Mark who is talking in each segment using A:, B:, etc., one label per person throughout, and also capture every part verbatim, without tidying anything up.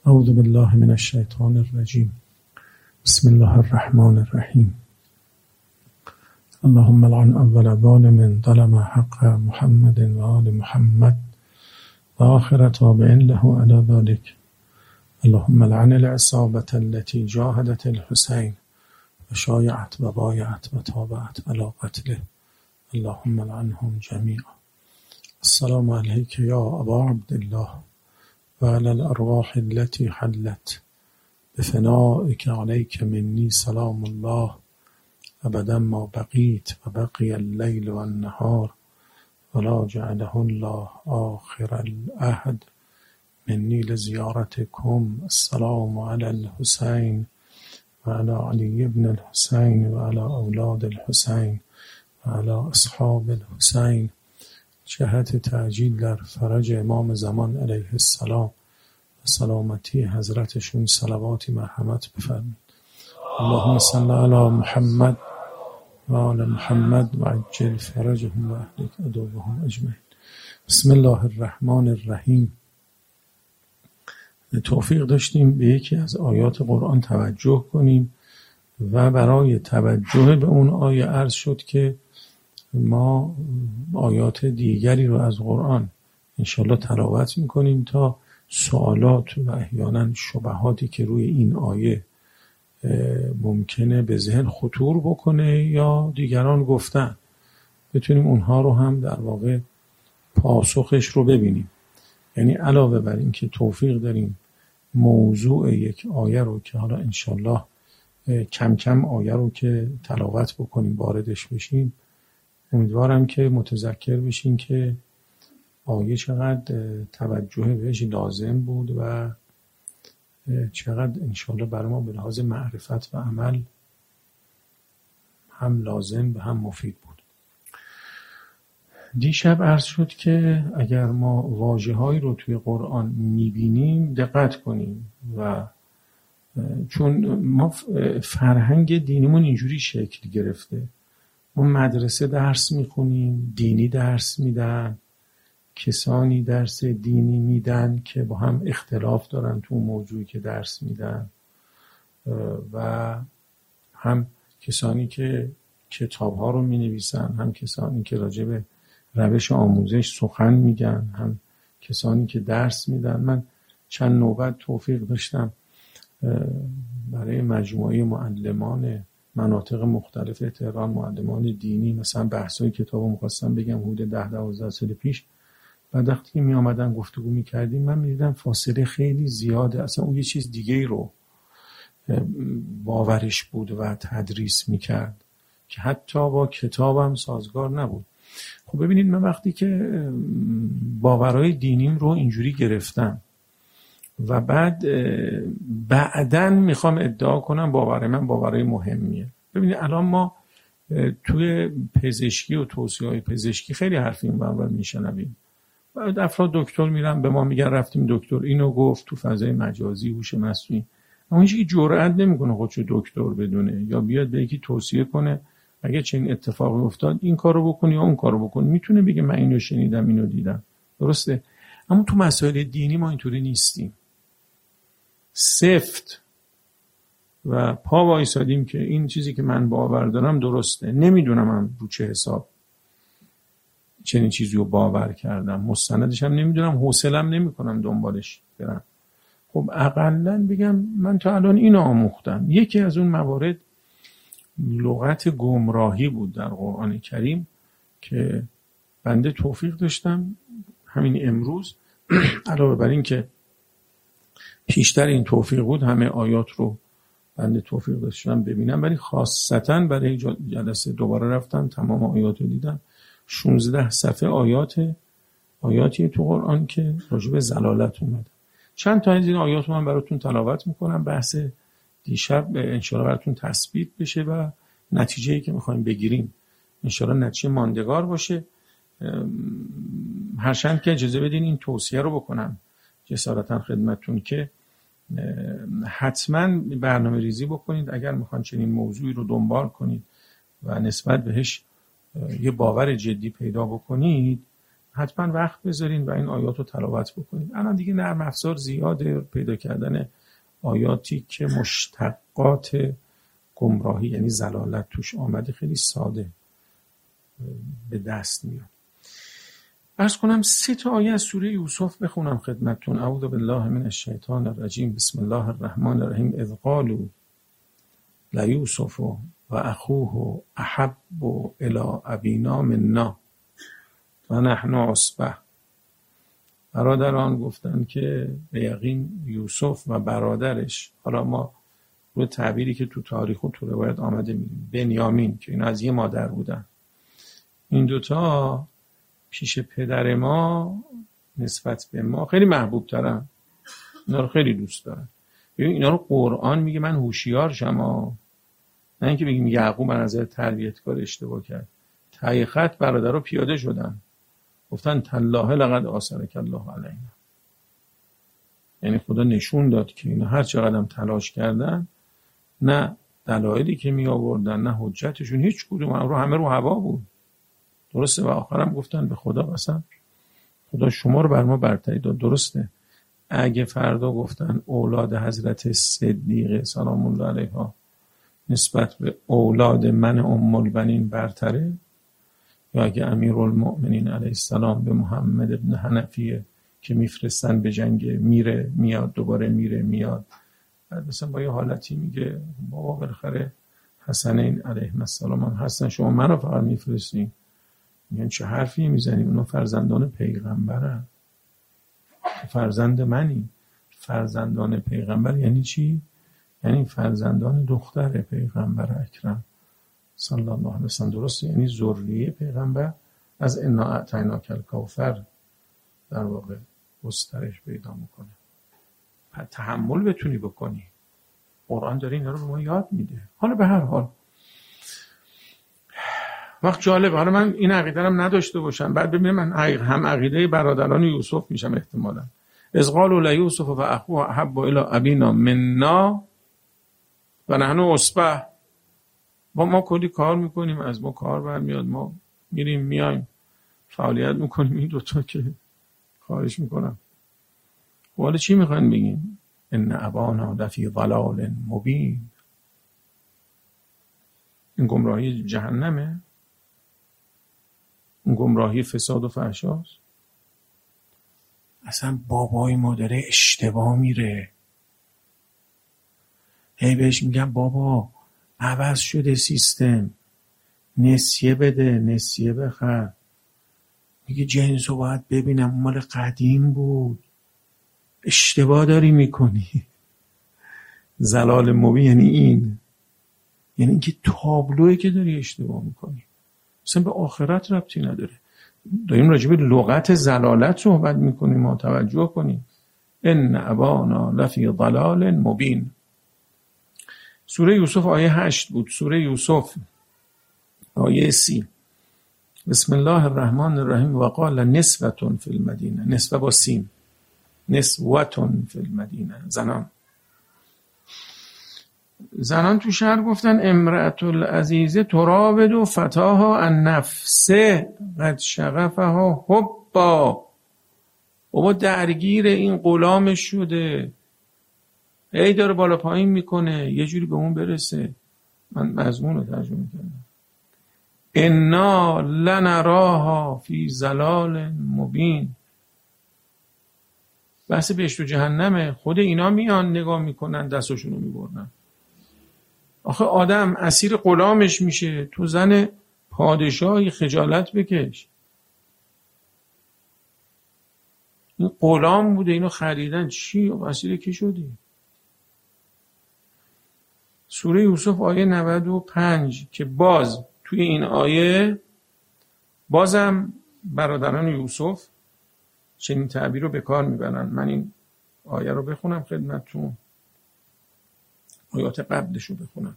A: اعوذ بالله من الشیطان الرجیم. بسم الله الرحمن الرحیم. اللهم لعن اول ظالم ظلم حق محمد و آل محمد و آخر تابع له على ذلك. اللهم لعن العصابة التي جاهدت الحسين و شایعت و بایعت و تابعت على قتله. اللهم لعنهم جميعا. السلام عليك يا أبا عبد الله وعلى الأرواح التي حلت بفنائك عليك مني سلام الله أبدا ما بقيت وبقي الليل والنهار ولا جعله الله آخر العهد مني لزيارتكم. السلام على الحسين وعلى علي بن الحسين وعلى أولاد الحسين وعلى أصحاب الحسين. جهت تعجیل در فرج امام زمان علیه السلام و سلامتی حضرتشون صلواتی مرحمت بفرمید. اللهم صل علی محمد و آل محمد و عجل فرجهم و اهلک عدوهم اجمعین. بسم الله الرحمن الرحیم. توفیق داشتیم به یکی از آیات قرآن توجه کنیم و برای توجه به اون آیه عرض شد که ما آیات دیگری رو از قرآن انشالله تلاوت میکنیم تا سوالات و احیانا شبهاتی که روی این آیه ممکنه به ذهن خطور بکنه یا دیگران گفتن بتونیم اونها رو هم در واقع پاسخش رو ببینیم. یعنی علاوه بر این که توفیق داریم موضوع یک آیه رو که حالا انشالله کم کم آیه رو که تلاوت بکنیم واردش بشیم، امیدوارم که متذکر بشین که آیه چقدر توجه بهش لازم بود و چقدر انشالله برای ما به لحاظ معرفت و عمل هم لازم و هم مفید بود. دیشب عرض شد که اگر ما واژه‌هایی رو توی قرآن می‌بینیم دقت کنیم و چون ما فرهنگ دینیمون اینجوری شکل گرفته، ما مدرسه درس میخونیم، دینی درس میدن، کسانی درس دینی میدن که با هم اختلاف دارن تو موضوعی که درس میدن و هم کسانی که کتاب‌ها رو مینویسن، هم کسانی که راجع به روش آموزش سخن میگن، هم کسانی که درس میدن. من چند نوبت توفیق داشتم برای مجموعه معلمان مناطق مختلف تهران، معلمان دینی، مثلا بحثای کتابو می‌خواستم بگم حدود ده دوازده سال پیش، بعد وقتی که می آمدن گفتگو می‌کردیم من می‌دیدم فاصله خیلی زیاده، اصلا اون یه چیز دیگه‌ای رو باورش بود و تدریس می‌کرد که حتی با کتابم سازگار نبود. خب ببینید من وقتی که باورهای دینیم رو اینجوری گرفتم و بعد بعدن میخوام ادعا کنم باور من باورای مهمیه. ببینید الان ما توی پزشکی و توصیه‌های پزشکی خیلی حرفی این بر میشنویم. بعد افراد دکتر میرن به ما میگن رفتیم دکتر اینو گفت تو فضای مجازی هوش مصنوعی، اما هیچ کی جرئت نمیکنه خودشو دکتر بدونه یا بیاد به یکی توصیه کنه اگه چنین اتفاقی افتاد این کارو بکنی یا اون کارو بکنی. میتونه بگه من اینو شنیدم اینو دیدم، درسته؟ اما تو مسائل دینی ما اینطوری نیستیم. سفت و پا وایسادیم که این چیزی که من باور دارم درسته. نمیدونم هم رو چه حساب چنین چیزی رو باور کردم، مستندش هم نمیدونم، حوصله‌ام نمیکنم دنبالش برم. خب اقلن بگم من تا الان اینو آموختم. یکی از اون موارد لغت گمراهی بود در قرآن کریم که بنده توفیق داشتم همین امروز علاوه بر این که پیشتر این توفیق بود همه آیات رو بنده توفیق داشتم ببینم، ولی خاصتا برای جلسه دوباره رفتم تمام آیات رو دیدم. شانزده صفحه آیات آیاتی تو قرآن که راجع به ضلالت اومده. چند تا از این آیات رو من براتون تلاوت میکنم، بحث دیشب انشاءالله براتون تثبیت بشه و نتیجه‌ای که میخوایم بگیریم انشاءالله نتیجه ماندگار باشه. هرچند که اجازه بدین این توصیه رو بکنم جسارتا خدمتتون که حتما برنامه ریزی بکنید اگر میخوان چنین موضوعی رو دنبال کنید و نسبت بهش یه باور جدی پیدا بکنید. حتما وقت بذارین و این آیات رو تلاوت بکنید. الان دیگه نرم افزار زیاده، پیدا کردن آیاتی که مشتقات گمراهی یعنی ضلالت توش آمده خیلی ساده به دست میاد. عرض کنم سه تا آیه از سوره یوسف بخونم خدمتتون. اعوذ بالله من الشیطان الرجیم. بسم الله الرحمن الرحیم. اذ قالوا لیوسف و اخوه احب الی ابینا منا و نحن عصبه. برادران گفتن که به یقین یوسف و برادرش، حالا ما روی تعبیری که تو تاریخ و تو روایت آمده میگیم بنیامین، که اینا از یه مادر بودن، این دوتا پیش پدر ما نسبت به ما خیلی محبوب ترن، اینا رو خیلی دوست دارن. ببین اینا رو قرآن میگه من هوشیار شما، نه اینکه بگیم یعقوب من از تربیتگاه اشتباه کرد. ته خط برادر رو پیاده شدن، گفتن تالله لقد آثرک الله علینا. یعنی خدا نشون داد که اینا هر چقدر تلاش کردن، نه دلایلی که می آوردن نه حجتشون هیچ کدوم رو همه رو هوا بود. درسته. و آخرم گفتن به خدا قسم خدا شما رو بر ما برتری داد. درسته. اگه فردا گفتن اولاد حضرت صدیقه سلام الله علیها نسبت به اولاد من ام البنین برتره، یا اگه امیرالمؤمنین علیه السلام به محمد ابن حنفیه که میفرستن به جنگ میره میاد دوباره میره میاد، بعد مثلا با یه حالتی میگه بابا بالاخره حسنین علیه السلام هم هستن شما منو فقط میفرستین. میگن چه حرفی میزنی؟ اونا فرزندان پیغمبرن، فرزند منی. فرزندان پیغمبر یعنی چی؟ یعنی فرزندان دختر پیغمبر اکرم صلی الله علیه وسلم. درسته. یعنی ذریه پیغمبر از انا اعطیناک الکوثر در واقع گسترش پیدا میکنه. تحمل بتونی بکنی. قرآن داره اینا رو به ما یاد میده. حالا به هر حال وقت جالب، حالا من این عقیده هم نداشته باشم بعد ببینم من هم عقیده برادران یوسف میشم احتمالاً. اذ قالوا لیوسف و اخوه احب الی ابینا منا و نحن عصبه. با ما کلی کار میکنیم، از ما کار برمیاد، ما میریم میایم فعالیت میکنیم، این دوتا که خواهش میکنم. حالا چی میخواین بگیم؟ ان ابانا لفی ضلال مبین. این گمراهی جهنمه؟ این گمراهی فساد و فحشاست؟ اصلا بابای ما داره اشتباه میره. هی بهش میگم بابا عوض شده سیستم، نسیه بده، نسیه بخر. میگه جنسو باید ببینم مال قدیم بود. اشتباه داری میکنی. ضلال مبین یعنی این، یعنی اینکه تابلویی که داری اشتباه میکنی، مثلا به آخرت ربطی نداره. داریم راجع به لغت ضلالت صحبت میکنیم، ما توجه کنیم. ان ابانا لفی ضلال مبین. سوره یوسف آیه هشت بود. سوره یوسف آیه سی. بسم الله الرحمن الرحیم. و قال نسوة فی المدینه. نسوه با سین. نسوة فی المدینه. زنان زنان تو شهر گفتن امرأة العزیزه تراود و فتاها عن نفسه قد شغفها حبا. بابا درگیر این غلامش شده، هی داره بالا پایین میکنه یه جوری به اون برسه. من مضمون رو ترجمه کردم. انا لنراها فی ضلال مبین. بحث بهشت و جهنمه. خود اینا میان نگاه میکنن دستاشونو میبرن. آخه آدم اسیر غلامش میشه، تو زن پادشاهی خجالت بکش. این غلام بوده اینو خریدن، چی اسیر کی شدی؟ سوره یوسف آیه نود و پنج که باز توی این آیه بازم برادران یوسف چنین تعبیر رو به کار میبرن. من این آیه رو بخونم خدمتتون، آیات قبلش رو بخونم.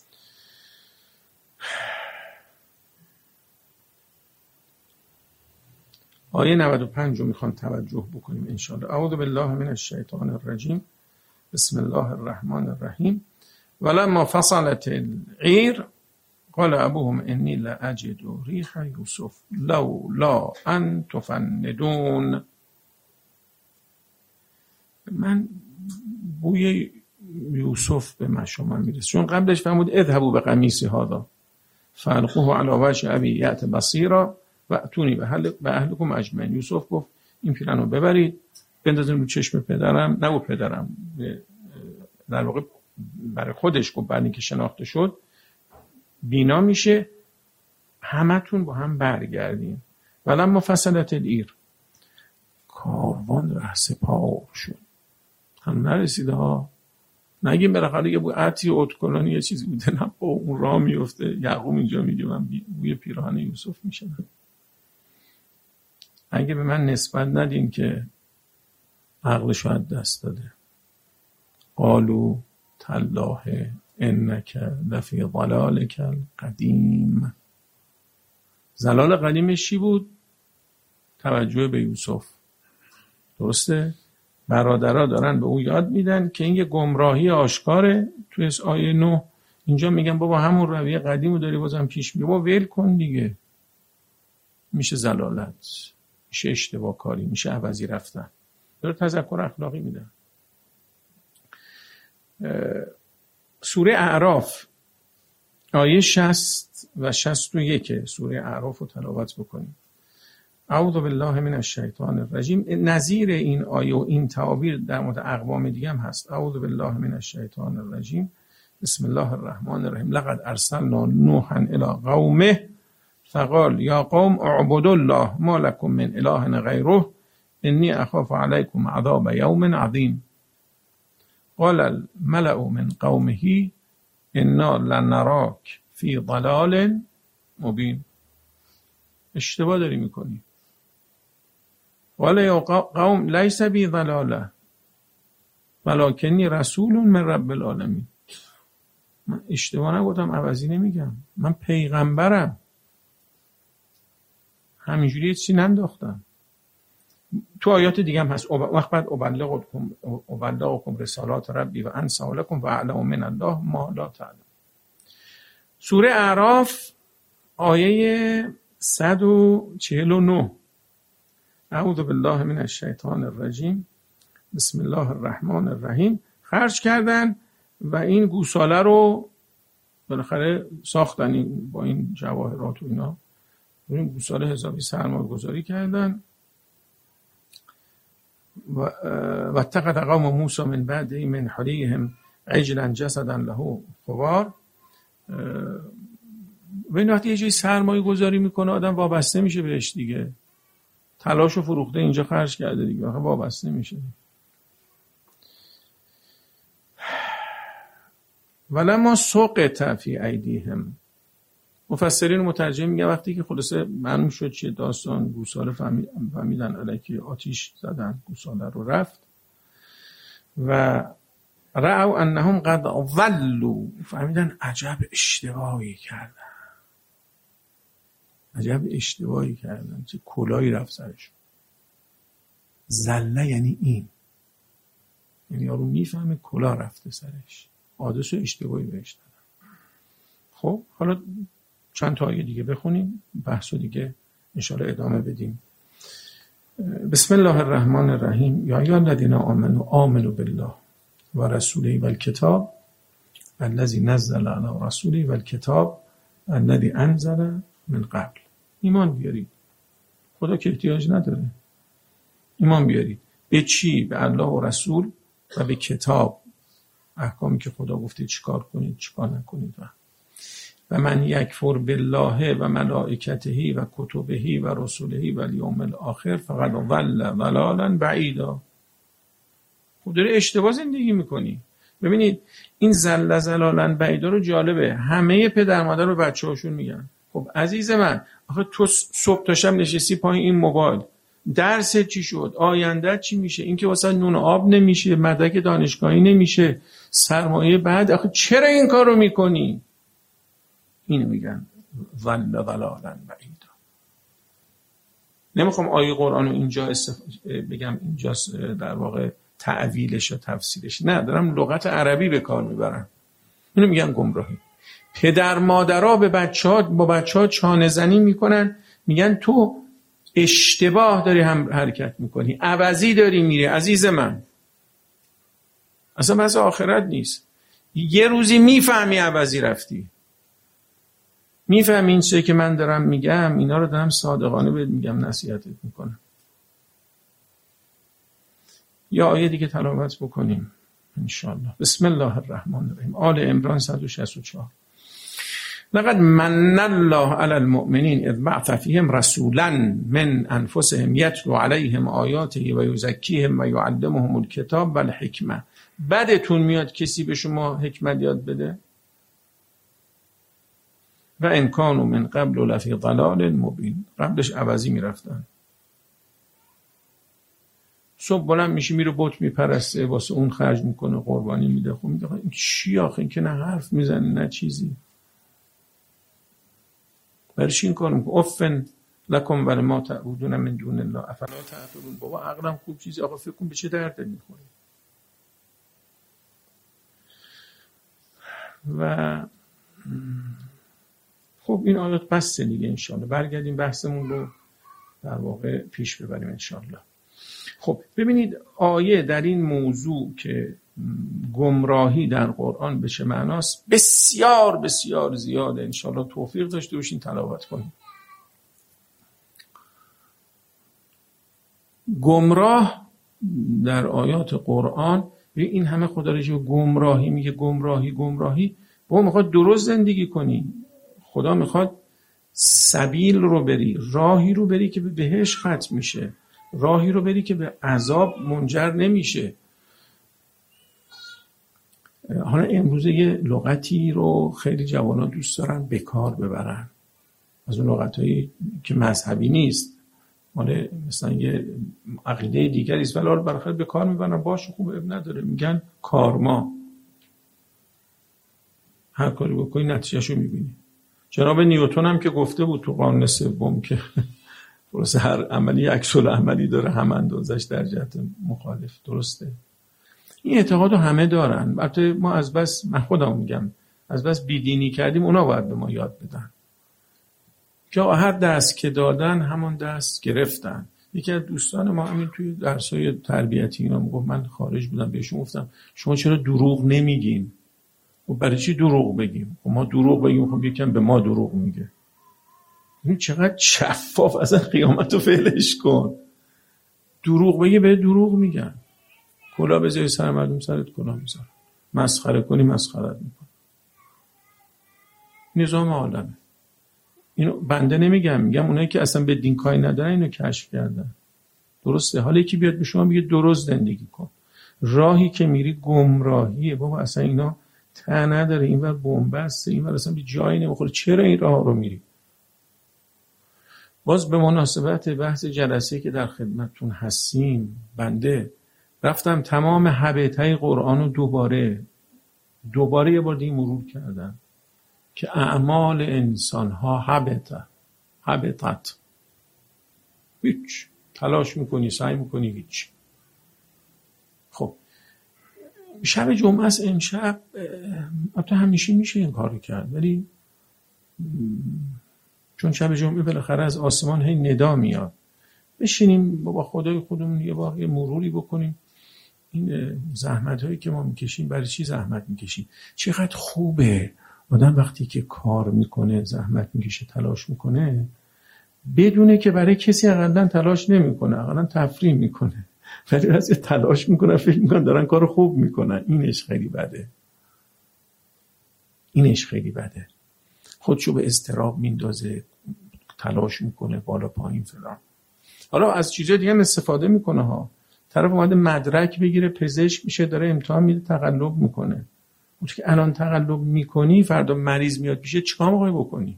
A: آیه نود و پنج رو میخوام توجه بکنیم انشاءالله. اعوذ بالله من الشیطان الرجیم. بسم الله الرحمن الرحیم. ولما فصلت العیر قال ابوهم انی لاجد ریح یوسف لولا ان تفندون. من بوی یوسف به مشامم میرسه. چون قبلش فرمود اذهبوا بقمیص هذا فالقوه علی وجه ابی یأت بصیرا و اتونی به اهل به اهلکم اجمعین. یوسف گفت این پیرن رو ببرید بندازین رو چشم پدرم، نه و پدرم در واقع برای خودش گفت بعد اینکه شناخته شد بینا میشه، همتون با هم برگردین. ولما فصلت العیر، کاروان ره سپار شد. هم نرسیده ها، نگیم بالاخره یه بوی عطی و ادکلانی یه چیزی بوده، نه با اون راه میفته. یعقوب اینجا میگه من بوی پیراهن یوسف میشنم. اگه به من نسبت ندین که عقلشو از دست داده. قالو تالله انک لفی ضلالک القدیم. ضلال قدیمش چی بود؟ توجه به یوسف. درسته؟ برادرها دارن به او یاد میدن که این یه گمراهی آشکاره. توی آیه نه اینجا میگن بابا همون رویه قدیمو داری بازم پیش میگه، بابا ول کن دیگه. میشه ضلالت، میشه اشتباه کاری، میشه عوضی رفتن. داره تذکر اخلاقی میدن. سوره اعراف آیه شصت و شصت و یک سوره اعراف رو تلاوت بکنیم. اعوذ بالله من الشیطان الرجیم. نظیر این آیه و این تعابیر در مورد اقوام دیگه هم هست. اعوذ بالله من الشیطان الرجیم بسم الله الرحمن الرحیم. لقد ارسلنا نوحا الی قومه فقال یا قوم اعبدوا الله ما لكم من اله غیره انی اخاف علیکم عذاب یوم عظیم. قال الملأ من قومه انا لنراک فی ضلال مبین. اشتباه داری میکنی. قال یا قوم لیس بی ضلاله ولکنی رسول من رب العالمین. من اشتباه نگفتم، عوضی نمیگم، من پیغمبرم، همینجوری چیزی ننداختم. تو آیات دیگه هم هست. وقت بعد ابلغکم ابلغکم رسالات ربی و انصح لکم و اعلم من الله ما لا تعلم. سوره اعراف آیه صد و چهل و نه. اعوذ بالله من الشیطان الرجیم بسم الله الرحمن الرحیم. خرج کردن و این گوساله رو بالاخره ساختن، این با این جواهرات و اینا این گوساله حسابی سرمایه گذاری کردن. و اتخذ قوم موسی من بعد من حلیهم عجلا جسدا له خوار. و این وقتی یه جایی سرمایه گذاری میکنه آدم وابسته میشه بهش دیگه. تلاش و فروخته اینجا خرج کرده دیگه، آخه وابسته میشه. ولما سقط فی ایدیهم. مفسرین و مترجم میگن وقتی که خلاصه معلوم شد چیه داستان، گوساله فهمیدن الکی آتیش زدن گوساله رو رفت. و رأوا انهم قد ضلوا. فهمیدن عجب اشتباهی کردن، عجب اشتباهی کردن، چه کلاهی رفت سرش. زله یعنی این، یعنی یارو میفهمه کلاه رفته سرش، حادث و اشتباهی بهش دادن. خب حالا چند تا آیه دیگه بخونیم، بحثو دیگه انشاءالله ادامه بدیم. بسم الله الرحمن الرحیم. یا ایها الذین آمنوا آمنوا بالله و رسوله و الکتاب الذی نزل علی رسوله و الکتاب الذی انزل من قبل. ایمان بیارید. خدا که احتیاج نداره. ایمان بیارید. به چی؟ به الله و رسول و به کتاب، احکامی که خدا گفته چیکار کنید چیکار نکنید. و و من یکفر بالله و ملائکته و کتبه و رسوله و الیوم الاخر فقد ضل ضلالا بعیدا. خود داره اشتباه زندگی میکنی. ببینید این زل ضلالا بعیدا رو جالبه، همه پدر مادر رو بچه‌هاشون میگن خب عزیز من آخه تو صبح تا شب نشستی پایین این موبایل، درست چی شد؟ آینده چی میشه؟ این که واسه نون آب نمیشه، مدرک دانشگاهی نمیشه، سرمایه بعد، آخه چرا این کارو میکنی؟ اینو میگن ظل ضلالا بعیدا. نمیخوام آیه قرآن رو اینجا استف... بگم اینجا در واقع تعویلش و تفسیرش، نه دارم لغت عربی به کار میبرم. اینو میگن گمراهی. پدر مادرها به بچه ها با بچه ها چانه زنی میکنن، میگن تو اشتباه داری هم حرکت میکنی، عوضی داری میری. عزیز من اصلا بحث آخرت نیست. یه روزی میفهمی عوضی رفتی، میفهمی این چیزی که من دارم میگم اینا رو دارم صادقانه بهت میگم، نصیحتت میکنم. یا آیه دیگه تلاوت بکنیم انشاءالله. بسم الله الرحمن الرحیم. آل عمران صد و شصت و چهار. لقد من الله علی المؤمنین اذ بعث فیهم رسولا من انفسهم یتلو علیهم آیاته و یزکیهم و یعلمهم الکتاب و الحکمه. بدتون میاد کسی به شما حکمت یاد بده؟ و ان کانوا من قبل لفی ضلال مبین. قبلش عوضی میرفتن. صبح بلند میشه میره بت میپرسته، واسه اون خرج میکنه، قربانی میده. خب میگه این چی آخه؟ این که نه حرف میزنه نه چیزی. برش این کارم افن لکم ولی ما تعبدون من دون الله افلا تعقلون. بابا عقلم خوب چیزی آقا فکر کن به چه درد میخوره. و خب این آیات بسته دیگه. انشالله برگردیم بحثمون رو در واقع پیش ببریم انشالله. خب ببینید آیه در این موضوع که گمراهی در قرآن به چه معناست بسیار بسیار زیاده. انشالله توفیق داشته باشین تلاوت کنیم. گمراه در آیات قرآن، این همه خدا رجوع گمراهی میگه، گمراهی گمراهی با میخواد درست زندگی کنی. خدا میخواد سبیل رو بری، راهی رو بری که به بهشت ختم میشه، راهی رو بری که به عذاب منجر نمیشه. حالا امروزه یه لغتی رو خیلی جوانان دوست دارن به کار ببرن، از اون لغتایی که مذهبی نیست، مال مثلا یه عقیده دیگری است، ولی برخلاف به کار میبرن. باشه خوب اب نداره، میگن کارما. هر کاری بکنی نتیجهشو میبینی. جناب نیوتن هم که گفته بود تو قانون سوم که درسته هر عملی عکس العملی داره، هم اندازش در جهت مخالف. درسته این اعتقادو همه دارن. البته ما از بس، من خودم میگم، از بس بیدینی کردیم، اونا باید به ما یاد بدن که هر دست که دادن همون دست گرفتن. یکی از دوستان ما همین توی درسای تربیتی اینا میگفت، من خارج بودم بهشون گفتم شما چرا دروغ نمیگین؟ و برای چی دروغ بگیم؟ و ما دروغ بگیم خب یکم به ما دروغ میگه. این چقدر شفاف، اصلا قیامت رو فعلش کن. دروغ بگی به دروغ میگن. کلا بذاری سر مردم سرت کلا میذارن. مسخره کنی مسخرت میکن. نظام عالمه. اینو بنده نمیگم، میگم اونایی که اصلا به دین کاری ندارن اینو کشف کردن. درسته. حالا یکی بیاد به شما میگه درست زندگی کن، راهی که میری گمراهیه. بابا اصلا اینا ته نداره، اینور بن‌بسته، اینور اصلا به جایی نمیخوره، چرا این راه رو میری؟ باز به مناسبت بحث جلسه که در خدمتتون هستیم، بنده رفتم تمام حبیت‌های قرآن رو دوباره دوباره یه بار دیگه مرور کردم که اعمال انسان‌ها حبیت حبیتت، هیچ تلاش میکنی سعی میکنی هیچ. خب شب جمعه است امشب، البته همیشه میشه این کارو کرد، ولی چون شب جمعه بالاخره از آسمان هی ندا میاد، بشینیم با خدای خودمون یه بار یه مروری بکنیم. این زحمت هایی که ما میکشیم، برای چی زحمت میکشیم؟ چقدر خوبه آدم وقتی که کار میکنه، زحمت میکشه، تلاش میکنه، بدونه که برای کسی اقلا تلاش نمیکنه، اقلا تفریح میکنه، ولی وقتی تلاش میکنه فکر میکنن دارن کار خوب میکنن. اینش خیلی بده، اینش خیلی بده. خودشو به اضطراب میندازه، تلاش میکنه بالا پایین فلان. حالا از چیزای دیگه هم استفاده میکنه ها. طرف اومده مدرک بگیره، پزشک میشه، داره امتحان میده، تقلب میکنه. اون که الان تقلب میکنی، فردا مریض میاد پیشه، چیکار میخوای بکنی؟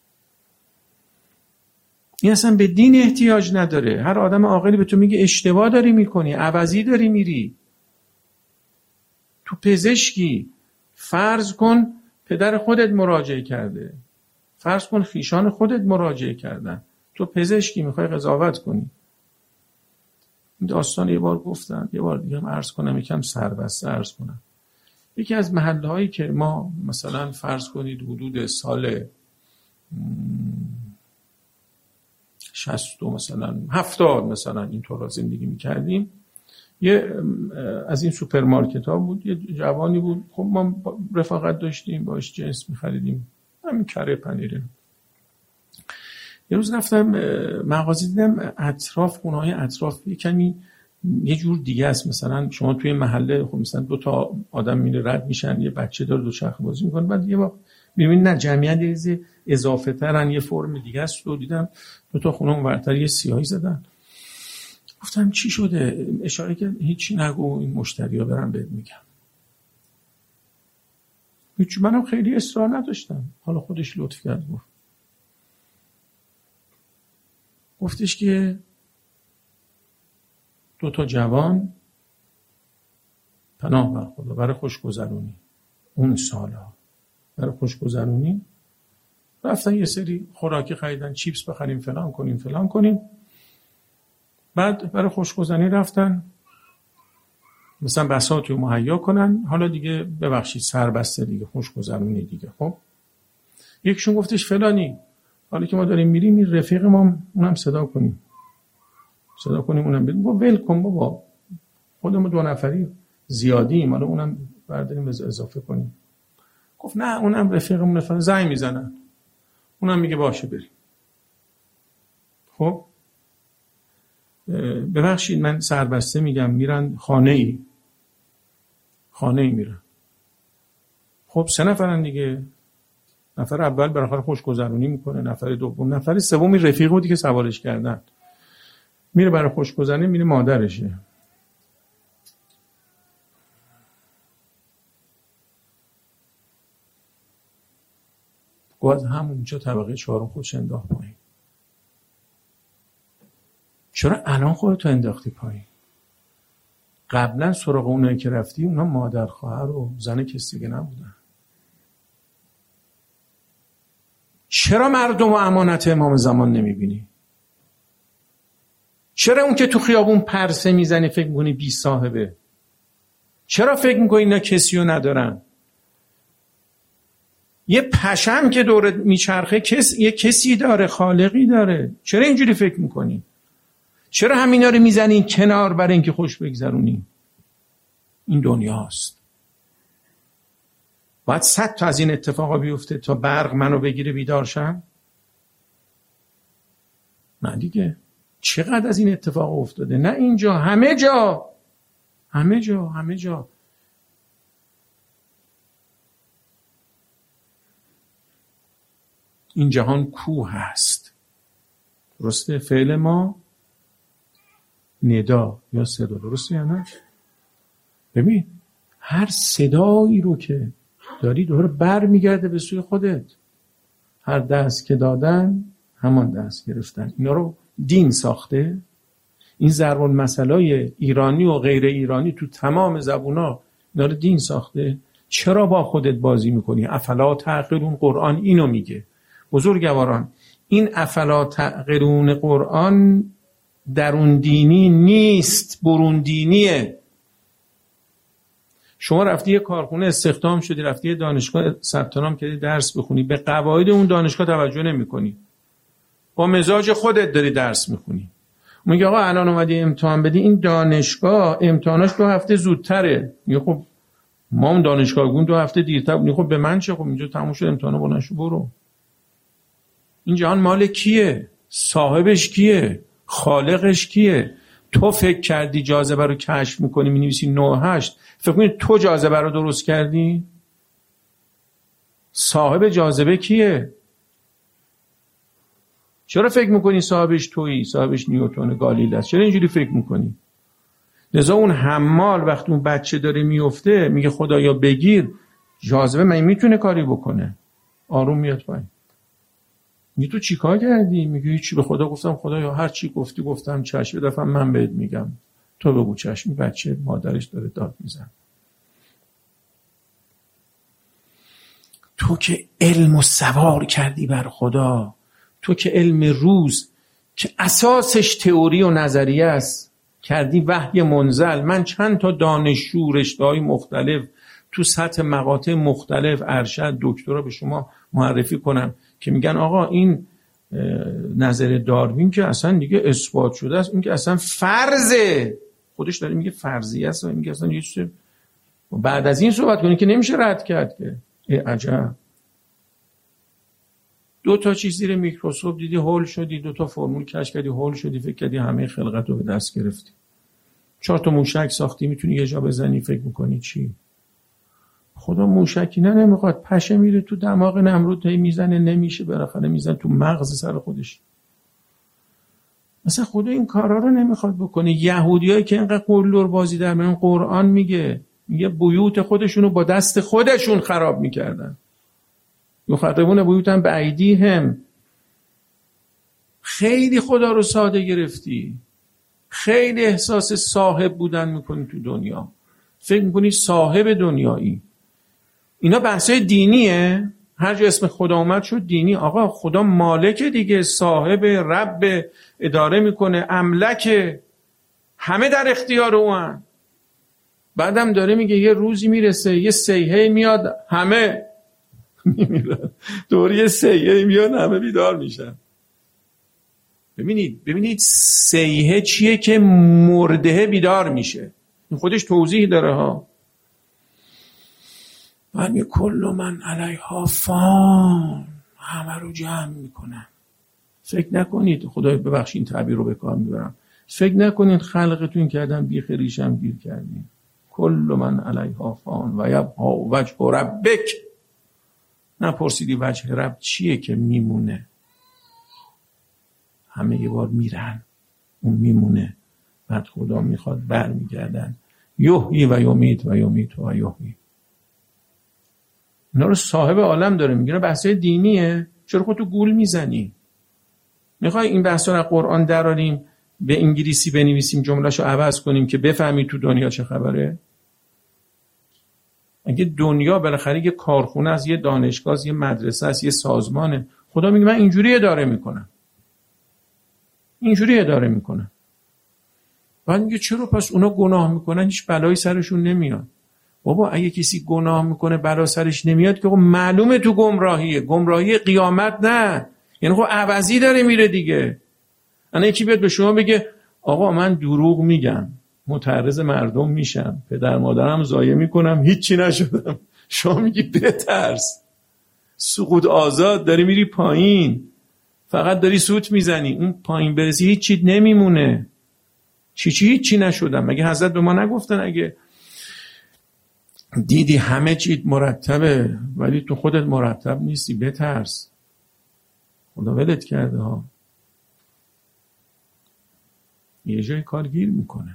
A: این اصلا به دین احتیاج نداره. هر آدم عاقلی به تو میگه اشتباه داری میکنی، عوضی داری میری. تو پزشکی فرض کن پدر خودت مراجعه کرده، فرض کن خیشان خودت مراجعه کردن، تو پزشکی میخوای قضاوت کنی. این داستان یه بار گفتم، یه بار دیگه هم عرض کنم، یکم سربسته عرض کنم. یکی از محله هایی که ما مثلا فرض کنید حدود سال شصت و مثلا هفتاد مثلا اینطور زندگی میکردیم، یه از این سوپرمارکت ها بود، یه جوانی بود، خب ما رفاقت داشتیم، باش جنس میخریدیم، همین کره پنیره. یه روز رفتم مغازه، دیدم اطراف خونه‌های اطراف یه کمی یه جور دیگه است. مثلا شما توی محله خب مثلا دو تا آدم میره رد میشن، یه بچه داره دو چرخ بازی میکنه، بعد یه وقت میبینید نه جمعیت یه اضافه ترن، یه فرم دیگه است. و دیدم دو تا خونه اونورتر یه سیاهی زدن. گفتم چی شده؟ اشاره که هیچی نگو، این مشتری‌ها برن بهت میگم. هیچ، منم خیلی اصرار نداشتم. حالا خودش لطف کرد گفت گفتش که دو تا جوان پناه بر خدا برای خوشگذرونی اون سالها، برای خوشگذرونی رفتن یه سری خوراکی خریدن، چیپس بخریم فلان کنیم فلان کنیم. بعد برای خوشگذرونی رفتن مثلا بساطی رو مهیا کنن، حالا دیگه ببخشید سربسته دیگه، خوشگذرونی دیگه. خب یکشون گفتش فلانی، حالا که ما داریم میریم این رفیق ما اونم صدا کنیم صدا کنیم اونم بریم. با ول کن بابا، خودمون دو نفری زیادیم، حالا اونم برداریم اضافه کنیم. گفت نه اونم رفیقمون، فلان زنگ میزنن، اونم میگه باشه بریم. خب ببخشید من سربسته میگم، میرن خانه ای خانه ای میرن. خب سه نفرن دیگه، نفر اول بالاخره خوشگذرونی میکنه، نفر دوم، نفر سومی رفیق بودی که سوارش کردن، میره برای خوشگذرونی، میره مادرشه. گفت همونجا طبقه چهارم خودش انداخت پایین. چرا الان خودتو انداختی پایین؟ قبلا سراغ اونایی که رفتی اونا مادر خواهر و زن کسی دیگه نبودن. چرا مردم و امانت امام زمان نمیبینی؟ چرا اون که تو خیابون پرسه میزنی فکر میکنی بی صاحبه؟ چرا فکر میکنی اینا کسیو ندارن؟ یه پشم که دورت میچرخه کس، یه کسی داره، خالقی داره. چرا اینجوری فکر میکنی؟ چرا همینا رو میزنی کنار برای اینکه خوش بگذرونی؟ این دنیاست. باید صد تا از این اتفاقا بیفته تا برق منو بگیره بیدار شم؟ نه دیگه. چقدر از این اتفاق افتاده؟ نه اینجا، همه جا همه جا همه جا. این جهان کوه هست، درسته؟ فعل ما ندا یا صدا، درسته یا نه؟ ببین هر صدایی رو که داری دوباره بر میگرده به سوی خودت. هر دست که دادن همان دست گرفتن. اینا رو دین ساخته. این ضرب المثلای ایرانی و غیر ایرانی تو تمام زبونا اینا رو دین ساخته. چرا با خودت بازی میکنی؟ افلا تعقلون، قرآن اینو میگه. بزرگواران، این افلا تعقلون قرآن درون دینی نیست، برون دینیه. شما رفتی یه کارخونه استخدام شدی، رفتی یه دانشگاه ثبت نام کردی درس بخونی، به قواعد اون دانشگاه توجه نمی‌کنی، با مزاج خودت داری درس میخونی. میگه آقا الان اومدی امتحان بدی، این دانشگاه امتحاناش دو هفته زودتره. میگه خب ما اون دانشگاه گون دو هفته دیرتر. میگه خب به من چه؟ خب اینجا تموم شد امتحانا، بلند شو برو. این جهان مال کیه؟ صاحبش کیه؟ خالقش کیه؟ تو فکر کردی جاذبه رو کشف میکنی مینویسی نه هشت، فکر کنی تو جاذبه رو درست کردی؟ صاحب جاذبه کیه؟ چرا فکر میکنی صاحبش تویی؟ صاحبش نیوتن، گالیله است. چرا اینجوری فکر میکنی؟ لذا اون حمال وقتی اون بچه داره میفته میگه خدایا بگیر، جاذبه من میتونه کاری بکنه؟ آروم میاد پایین. میگه تو چی کار کردی؟ میگه هیچی، به خدا گفتم خدایا هر چی گفتی گفتم چشم، دفعه من بهت میگم تو بگو چشم. بچه مادرش داره داد میزن. تو که علم و سوار کردی بر خدا، تو که علم روز که اساسش تئوری و نظریه است کردی وحی منزل. من چند تا دانشجو رشته‌های مختلف تو سطح مقاطع مختلف ارشد دکترا به شما معرفی کنم که میگن آقا این نظر داروین که اصلا دیگه اثبات شده است، این که اصلا فرضه، خودش داره میگه فرضیه است، میگه اصلا یه چیز بعد از این صحبت کنی که نمیشه رد کرد که. ای عجب، دو تا چیز زیر میکروسکوپ دیدی هول شدی، دو تا فرمول کشف کردی هول شدی، فکر کردی همه خلقت رو به دست گرفتی. چهار تا موشک ساختی میتونی یه جا بزنی، فکر میکنی چی؟ خدا موشکی نه نمیخواد، پشه میره تو دماغ نمرود هی میزنه نمیشه، بالاخره میزنه تو مغز سر خودش. مثلا خدا این کارا رو نمیخواد بکنه. یهودیایی که اینقدر قلدر بازی در میان، قرآن میگه میگه بیوت خودشونو با دست خودشون خراب میکردن. یخربون بیوتهم بایدیهم. خیلی خدا رو ساده گرفتی، خیلی احساس صاحب بودن میکنی تو دنیا، فکر میکنی صاحب دنیایی. اینا بحثای دینیه، هر جا اسم خدا اومد شد دینی. آقا خدا مالک دیگه، صاحب، رب، اداره میکنه، املک، همه در اختیار اون. بعدم داره میگه یه روزی میرسه یه سیحه میاد همه میمیرن، دوری سیحه میاد همه بیدار میشن. ببینید ببینید سیحه چیه که مرده بیدار میشه، این خودش توضیح داره ها. من یه کل من علیها فان، همه رو جمع میکنم. فکر نکنید، خدای ببخشید این تعبیر رو به کار میبرم، فکر نکنید خلقتون کردن بیخ ریشم گیر کردین. کل من علیها فان و یبقا وجه ربک. نپرسیدی وجه رب چیه که میمونه؟ همه یه بار میرن، اون میمونه، بعد خدا میخواد بر میگردن. یحیی و یمیت و یمیت و یحیی. اینا رو صاحب عالم داره میگه. بحثای دینیه، چرا خودتو گول میزنی؟ میخوای این بحثا رو قرآن دراریم به انگلیسی بنویسیم جملهشو عوض کنیم که بفهمی تو دنیا چه خبره؟ اگه دنیا بالاخره یه کارخونه است، یه دانشگاه است، یه مدرسه است، یه سازمانه، خدا میگه من اینجوری اداره میکنم، اینجوری اداره میکنم. بعد میگه چرا پس اونا گناه میکنن هیچ بلایی سرشون نمیاد؟ بابا اگه کسی گناه میکنه بلا سرش نمیاد که خب معلومه تو گمراهیه، گمراهی قیامت نه، یعنی خب عوضی داره میره دیگه. انا یکی بیاد به شما بگه آقا من دروغ میگم، متعرض مردم میشم، پدر مادرم ضایع میکنم، هیچی نشدم، شما میگی بترس، سقوط آزاد، داری میری پایین، فقط داری سوت میزنی، اون پایین برسی هیچی نمیمونه. چی چی هیچی نشدم؟ مگه حضرت به ما نگفتن اگه دیدی همه چیت مرتبه ولی تو خودت مرتب نیستی بترس، خدا ولت کرده ها. یه جای کار گیر میکنه.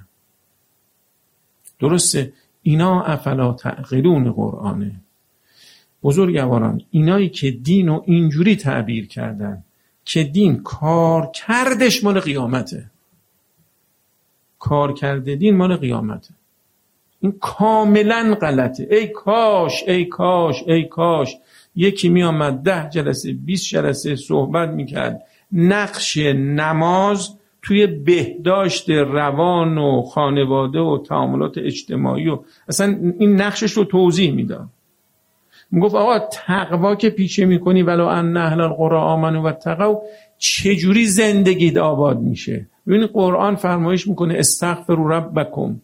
A: درسته اینا افلا تعقلون قرآنه. بزرگواران اینایی که دین رو اینجوری تعبیر کردن که دین کار کردش مال قیامته، کار کرده دین مال قیامته، این کاملا غلطه. ای کاش ای کاش ای کاش یکی می آمد ده جلسه بیست جلسه صحبت میکرد نقش نماز توی بهداشت روان و خانواده و تعاملات اجتماعی و اصلا این نقشش رو توضیح میداد. میگفت آقا تقوا که پیشه میکنی ولو ان اهل القرى آمنوا واتقوا، چجوری زندگیت آباد میشه؟ ببین قرآن فرمایش میکنه استغفروا ربکم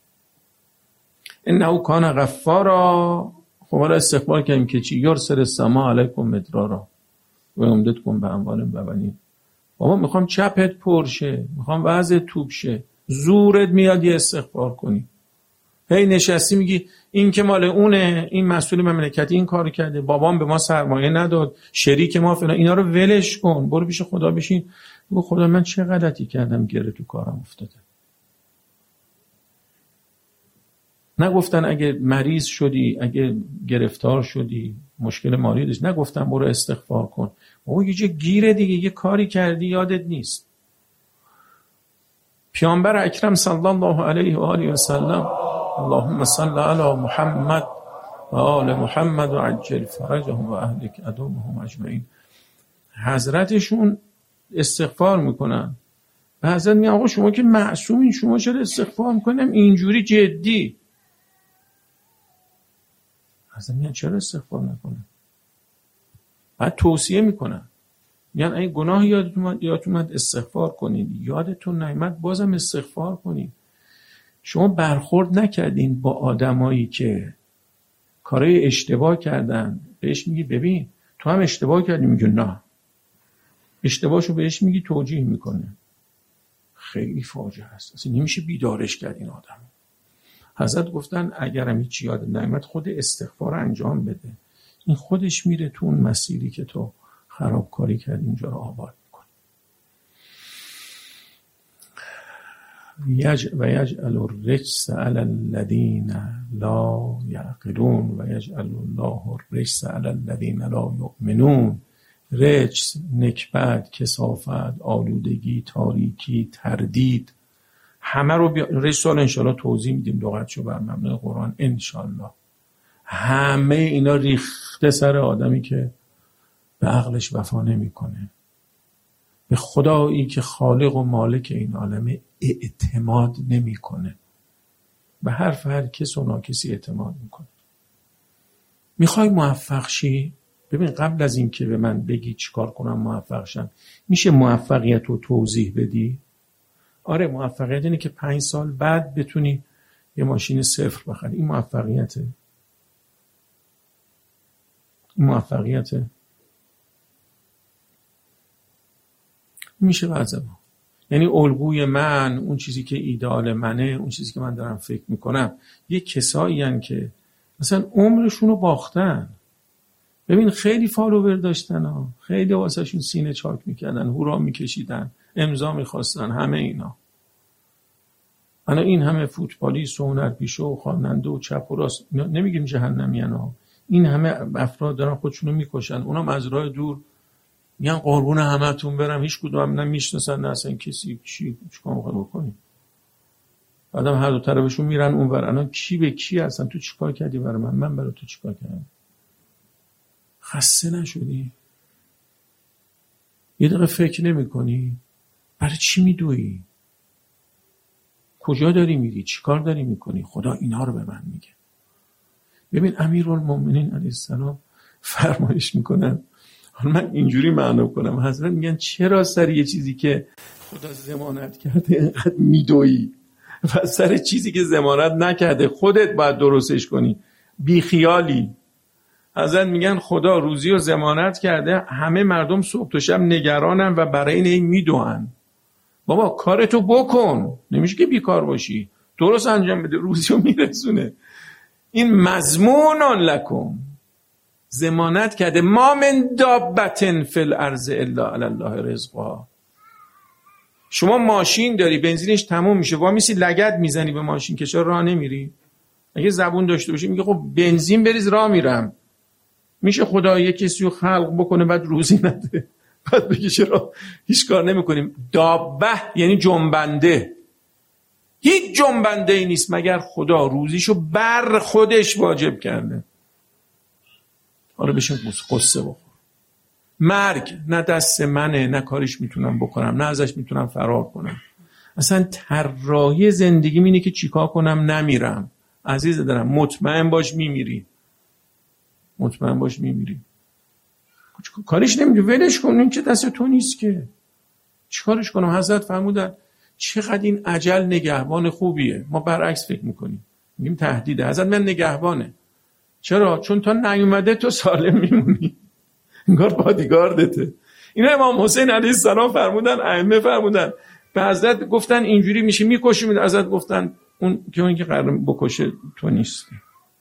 A: انه کان غفارا. خب حالا استغفار کنیم که چی؟ یرسل السماء علیکم مدرارا و یمددکم باموال و بنین. بابا میخوام چپت پرشه، میخوام وضعت توپ شه، زورت میاد یه استغفار کنی، هی نشستی میگی این که مال اونه، این مسئول مملکتی این کارو کرده، بابام به ما سرمایه نداد، شریک ما فلان. اینا رو ولش کن، برو پیش خدا بشین بگو خدا من چه غلطی کردم گره تو کارم افتاده. نگفتن اگه مریض شدی، اگه گرفتار شدی، مشکل مالی داشت، نگفتن برو استغفار کن. بابا یه جا گیره دیگه، یه کاری کردی یادت نیست. پیامبر اکرم صلی الله علیه و آله و سلم اللهم صل علی محمد و آل محمد و عجل فرجهم و اهلک عدوهم اجمعین، حضرتشون استغفار میکنن. و حضرت میگن آقا شما که معصومین، شما چرا استغفار میکنم اینجوری جدی؟ اصلا میگن چرا استغفار نکنن؟ بعد توصیه میکنن، میگن اگه گناه یادتون اومد یادتون اومد استغفار کنید، یادتون نیامد بازم استغفار کنید. شما برخورد نکردین با آدمایی که کارهای اشتباه کردن، بهش میگی ببین تو هم اشتباه کردی، میگه نه، اشتباهشو بهش میگی توجیه میکنه. خیلی فاجعه است، اصلا نمیشه بیدارش کرد این آدم. حضرت گفتن اگرم هیچ یاد نیامد خود استغفار انجام بده، این خودش میره تو اون مسیری که تو خرابکاری کردی اونجا رو آباد میکنه. یج و یجعل الرجس علی الذین لا یعقلون و یجعل الله الرجس علی الذین لا یؤمنون. رجس، نکبت، کثافت، آلودگی، تاریکی، تردید، همه رو بیا... رجس رو انشالله توضیح میدیم لغتشو بر مبنای قرآن انشالله. همه اینا ریخته سر آدمی که به عقلش وفا نمیکنه، به خدایی که خالق و مالک این عالمه اعتماد نمیکنه، به حرف هر کس و ناکسی اعتماد میکنه. میخوای موفق شی؟ ببین قبل از این که به من بگی چیکار کنم موفق شم، میشه موفقیت رو توضیح بدی؟ آره موفقیت اینه که پنج سال بعد بتونی یه ماشین صفر بخری، این موفقیته. موفقیته میشه وضع ما. یعنی الگوی من، اون چیزی که ایدئال منه، اون چیزی که من دارم فکر میکنم، یه کسایی هن که مثلا عمرشون رو باختن. ببین خیلی فالوور داشتن ها، خیلی واسه شون سینه چاک میکردن، هورا میکشیدن، امضا میخواستن، همه اینا. الان این همه فوتبالیست و هنرپیشه و خواننده و چپ و راست نمیگیم جهنمیان ها، این همه افراد دارن خودشونو میکشن، اونم از راه دور میگن قربون همتون برم، هیچ کدوم نمیشناسن، نه اصلا کسی چی چیکار میخواد بکنی. بعدم هر دو طرفشون میرن اونور. الان کی به کی هستن؟ تو چیکار کردی برای من، من برای تو چیکار کردم؟ خسته نشدی؟ یه دقیقه فکر نمی کنی؟ برای چی میدویی؟ کجا داری میری؟ چی کار داری میکنی؟ خدا اینا رو به من میگه. ببین امیرالمومنین علیه السلام فرمایش میکنن، حالا من اینجوری معنا کنم، حضرت میگن چرا سر یه چیزی که خدا ضمانت کرده اینقدر میدویی و سر چیزی که ضمانت نکرده خودت باید درستش کنی بی خیالی؟ حضرت میگن خدا روزی رو ضمانت کرده، همه مردم صبح و شب نگرانن و برای این میدوئن. بابا کارتو بکن، نمیشه که بیکار باشی، درست انجام بده، روزی رو میرسونه. این مضمونان لکم، ضمانت کرده، ما من دابتن فی الارض الا علی الله رزقها. شما ماشین داری بنزینش تموم میشه، وا میسی لگد میزنی به ماشین که چرا راه نمیری؟ اگه زبون داشته باشی میگه خب بنزین بریز راه میرم. میشه خدا یک کسی رو خلق بکنه بعد روزی نده بعد بگه چرا هیچ کار نمیکنیم؟ دابه یعنی جنبنده، هیچ جنبنده ای نیست مگر خدا روزیشو بر خودش واجب کرده. حالا بشین قصه بخور. مرگ نه دست منه، نه کارش میتونم بکنم، نه ازش میتونم فرار کنم. اصلا طراحی زندگی اینه که چیکار کنم نمیرم. عزیز دارم مطمئن باش میمیری، مطمئن باش میمیری. کارش نمیدونی ولش کن، این که دست تو نیست که چیکارش کنم. حضرت فرمودن چقدر این اجل نگهبان خوبیه. ما برعکس فکر میکنیم، میگیم تهدیده. حضرت من نگهبانه. چرا؟ چون تا نیومده تو سالم میمونی، انگار بادیگاردته. اینا امام حسین علیه السلام فرمودن، ائمه فرمودن، به حضرت گفتن اینجوری میشه میکشیم. حضرت گفتن اون که اون که قرار بکشه تو نیستی،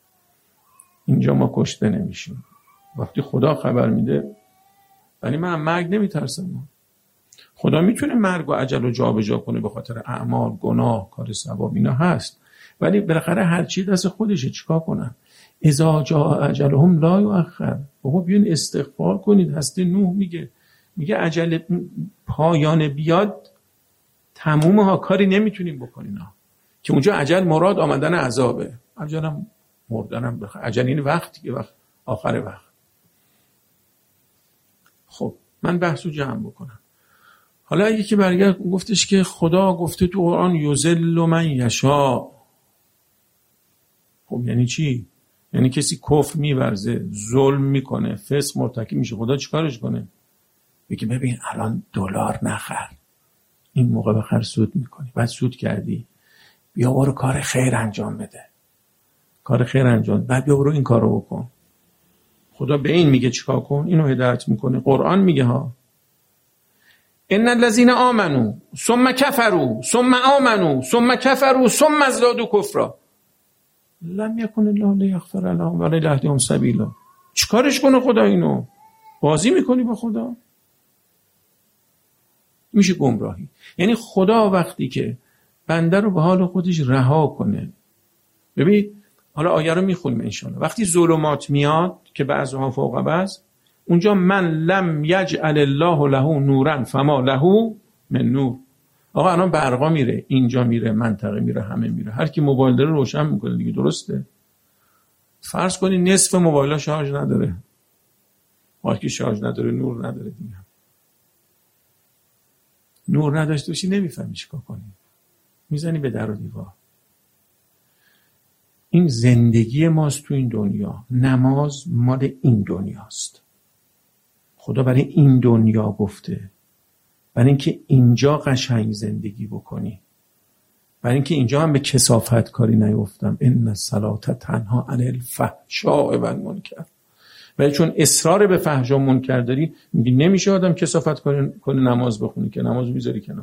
A: اینجا ما کشته نمیشیم. وقتی خدا خبر میده، ولی من مرگ نمیترسم. خدا میتونه مرگ و اجل رو جا به جا کنه به خاطر اعمال، گناه، کار ثواب، اینا هست، ولی بالاخره هر چی دست خودشه. چیکار کنم؟ اذا جاء اجلهم لا یؤخر. بابا بیاین استغفار کنید. هسته نوح میگه میگه اجل پایان بیاد تموم ها کاری نمیتونیم بکنین ها. که اونجا اجل مراد آمدن عذابه، اجلم مردنم بخ... اجل این وقتی که وقت آخر وقت. خب من بحثو جمع بکنم. حالا یکی برگرد گفتش که خدا گفته تو قرآن یذل من یشاء. خب یعنی چی؟ یعنی کسی کفر میورزه، ظلم میکنه، فسق مرتکب میشه، خدا چیکارش کنه؟ بگی ببین الان دلار نخر، این موقع بخر سود میکنی، بعد سود کردی، بیا برو کار خیر انجام بده، کار خیر انجام، بعد بیا برو این کارو بکن. خدا به این میگه چیکار کن، اینو هدایت میکنه. قرآن میگه ها ان الذين آمنوا ثم كفروا ثم آمنوا ثم كفروا ثم ازدادوا کفرا لم یکن الله لیغفر لهم ولا لیهدیهم سبیلا. چیکارش کنه خدا اینو؟ بازی میکنی با خدا؟ میشه گمراهی. یعنی خدا وقتی که بنده رو به حال خودش رها کنه، ببین حالا آیه رو میخونیم انشاءالله، وقتی ظلمات میاد که بعضها فوق بعض، اونجا من لم یجعل الله له نورا فما له من نور. آقا الان برقا میره، اینجا میره، منطقه میره، همه میره، هر کی موبایل داره روشن میکنه دیگه، درسته؟ فرض کنی نصف موبایل‌ها شارژ نداره، هر کی شارژ نداره نور نداره دیگه. نور نداشته باشی نمیفهمی چیکار کنی، میزنی به در و دیوار. این زندگی ماست تو این دنیا. نماز مال این دنیاست. خدا برای این دنیا گفته، برای اینکه اینجا قشنگ زندگی بکنی، برای اینکه اینجا هم به کثافت کاری نیفتم. ان الصلاة تنها عن الفحشاء و المنکر. ولی چون اصرار به فحش و منکر داری، میگی نمیشه آدم کثافت کاری کنه نماز بخونی، که نماز میذاری کنار،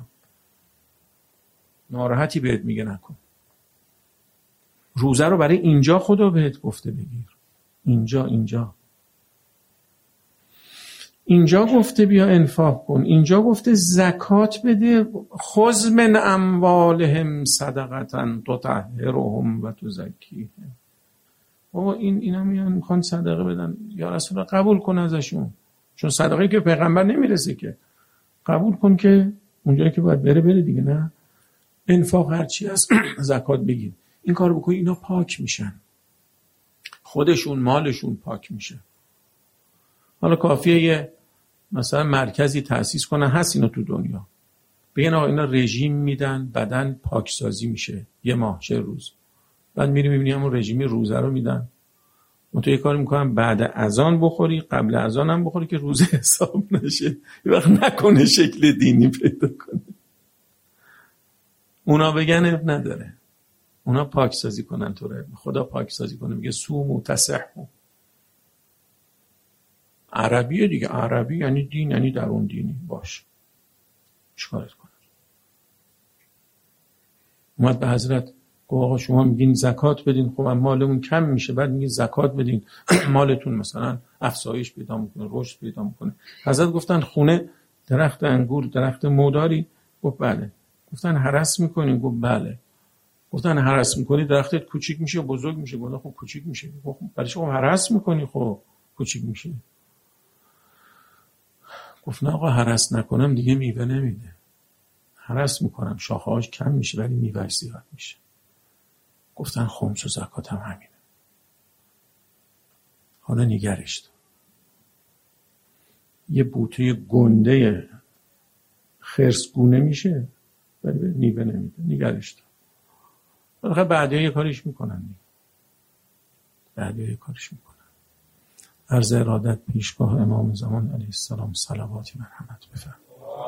A: ناراحتی بهت میگه نکن. روزه رو برای اینجا خدا بهت گفته بگیر، اینجا اینجا اینجا گفته بیا انفاق کن، اینجا گفته زکات بده، خذ من اموالهم صدقه تطهرهم و تزکیهم. بابا این اینا میان میخوان صدقه بدن، یا رسول الله قبول کن ازشون، چون صدقه که پیغمبر نمیرسه که، قبول کن که اونجایی که باید بره بره دیگه. نه انفاق هرچی هست زکات بگیر، این کار بکنی، اینا پاک میشن، خودشون مالشون پاک میشه. حالا کافیه یه مثلا مرکزی تأسیس کنن، هست اینا تو دنیا، بگن آقا اینا رژیم میدن، بدن پاکسازی میشه یه ماه چه روز، بعد میری میبینی همون رژیمی روزه رو میدن، اون تو یه کاری میکنن بعد اذان بخوری، قبل اذان هم بخوری که روزه حساب نشه، یه وقت نکنه شکل دینی پیدا کنه. اونا بگن اب نداره، اونا پاکسازی کنن، تو رو خدا پاکسازی کنه، میگه سومو تصحو. عربیه دیگه، عربی یعنی دین، یعنی در اون دینی باش، چیکارت کنه. اومد به حضرت گفت آقا شما میگین زکات بدین، خب مالمون کم میشه، بعد میگین زکات بدین مالتون مثلا افزایش پیدا میکنه، رشد پیدا میکنه. حضرت گفتن خونه درخت انگور، درخت موداری؟ گفت بله. گفتن هرس میکنین؟ گفت بله. گفتن هرس میکنی درختت کوچیک میشه بزرگ میشه؟ گفت خب کوچیک میشه. خب برای چی خب هرس میکنی خب کوچیک میشه؟ گفت نه آقا هرس نکنم دیگه میوه نمیده، هرس میکنم شاخه‌هاش کم میشه ولی میوهش زیاد میشه. گفتن خمس و زکات هم همینه. حالا نگرش دار، یه بوته گنده خرسگونه میشه ولی میوه نمیده، نگرش دار. بالاخره بعدیا یه کاریش میکنن دیگه. بعدیا یه کاریش میکنن. عرض ارادت پیشگاه امام زمان علیه السلام صلواتی مرحمت بفرمایید.